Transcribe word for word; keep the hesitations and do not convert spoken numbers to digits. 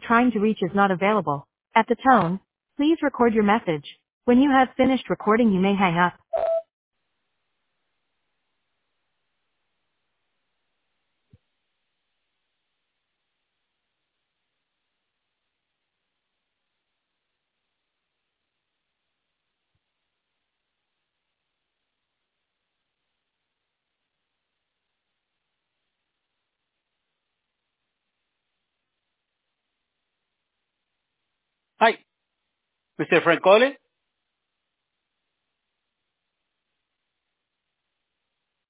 trying to reach is not available. At the tone, please record your message. When you have finished recording, you may hang up. Hi, Mister Francoli.